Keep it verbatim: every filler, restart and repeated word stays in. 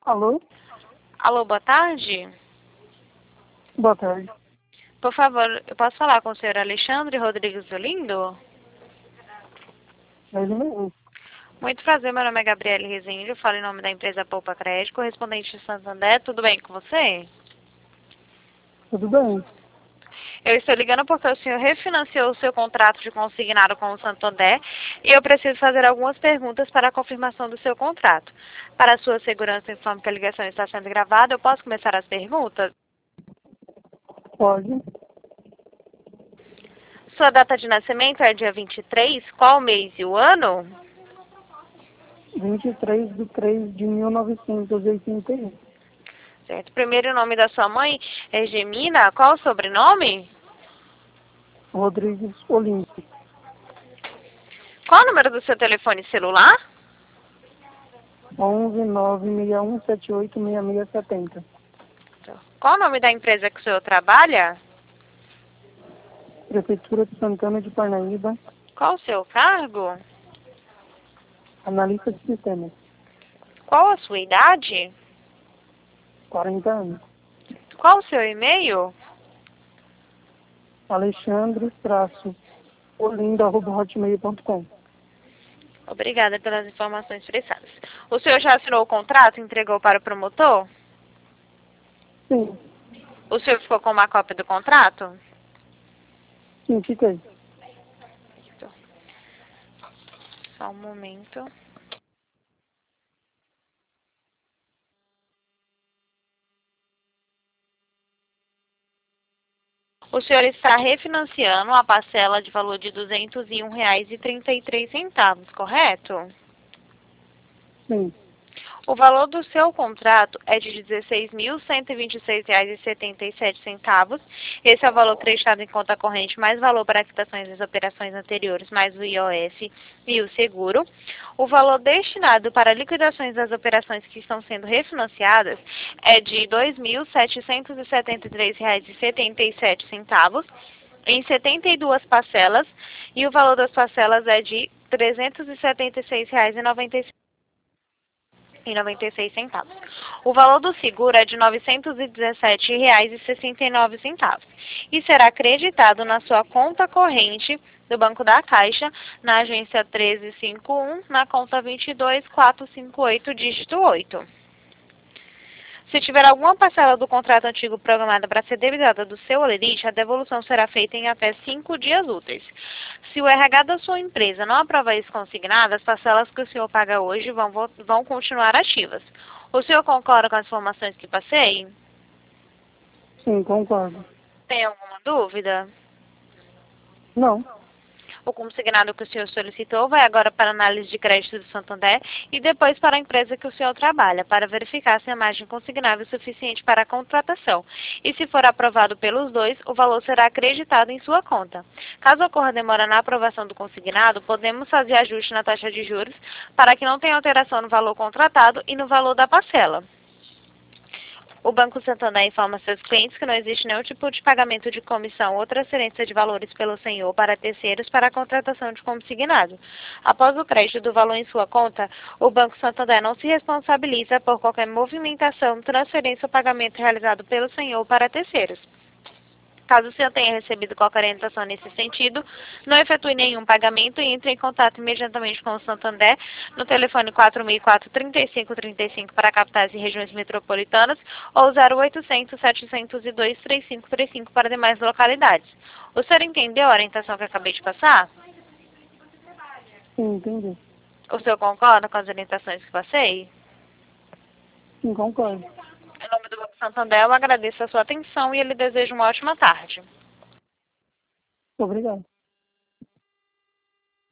Alô? Alô, boa tarde. Boa tarde. Por favor, eu posso falar com o senhor Alexandre Rodrigues Olindo? É ele mesmo. Muito prazer, meu nome é Gabriele Rezende, eu falo em nome da empresa Poupa Crédito, correspondente de Santander. Tudo bem com você? Tudo bem? Eu estou ligando porque o senhor refinanciou o seu contrato de consignado com o Santander e eu preciso fazer algumas perguntas para a confirmação do seu contrato. Para a sua segurança, informe que a ligação está sendo gravada. Eu posso começar as perguntas? Pode. Sua data de nascimento é dia vinte e três. Qual o mês e o ano? vinte e três de três de mil novecentos e oitenta e um. Certo. Primeiro nome da sua mãe é Gemina. Qual o sobrenome? Rodrigues Olímpio. Qual o número do seu telefone celular? onze nove seis um sete oito seis seis sete zero. Qual o nome da empresa que o senhor trabalha? Prefeitura de Santana de Parnaíba. Qual o seu cargo? Analista de sistemas. Qual a sua idade? quarenta anos. Qual o seu e-mail? Alexandre traço Olindo arroba hotmail ponto com. Obrigada pelas informações prestadas. O senhor já assinou o contrato e entregou para o promotor? Sim. O senhor ficou com uma cópia do contrato? Sim, fiquei. Só um momento. O senhor está refinanciando a parcela de valor de duzentos e um reais e trinta e três centavos, correto? Sim. O valor do seu contrato é de dezesseis mil cento e vinte e seis reais e setenta e sete centavos. Esse é o valor creditado em conta corrente, mais valor para quitações das operações anteriores, mais o I O F e o seguro. O valor destinado para liquidações das operações que estão sendo refinanciadas é de dois mil setecentos e setenta e três reais e setenta e sete centavos em setenta e duas parcelas, e o valor das parcelas é de trezentos e setenta e seis reais e noventa e seis centavos. O valor do seguro é de novecentos e dezessete reais e sessenta e nove centavos e será creditado na sua conta corrente do Banco da Caixa, na agência treze cinquenta e um, na conta vinte e dois quatrocentos e cinquenta e oito, dígito oito. Se tiver alguma parcela do contrato antigo programada para ser debitada do seu olerite, a devolução será feita em até cinco dias úteis. Se o R H da sua empresa não aprovar isso consignado, as parcelas que o senhor paga hoje vão, vão continuar ativas. O senhor concorda com as informações que passei? Sim, concordo. Tem alguma dúvida? Não. O consignado que o senhor solicitou vai agora para a análise de crédito do Santander e depois para a empresa que o senhor trabalha, para verificar se a margem consignável é suficiente para a contratação. E se for aprovado pelos dois, o valor será acreditado em sua conta. Caso ocorra demora na aprovação do consignado, podemos fazer ajuste na taxa de juros para que não tenha alteração no valor contratado e no valor da parcela. O Banco Santander informa seus clientes que não existe nenhum tipo de pagamento de comissão ou transferência de valores pelo senhor para terceiros para a contratação de consignado. Após o crédito do valor em sua conta, o Banco Santander não se responsabiliza por qualquer movimentação, transferência ou pagamento realizado pelo senhor para terceiros. Caso o senhor tenha recebido qualquer orientação nesse sentido, não efetue nenhum pagamento e entre em contato imediatamente com o Santander no telefone quatro seis quatro, três cinco três cinco para capitais e regiões metropolitanas ou zero oitocentos, setecentos e dois, trinta e cinco trinta e cinco para demais localidades. O senhor entendeu a orientação que eu acabei de passar? Sim, entendi. O senhor concorda com as orientações que passei? Sim, concordo. Em nome do Banco Santander, eu agradeço a sua atenção e lhe desejo uma ótima tarde. Obrigado.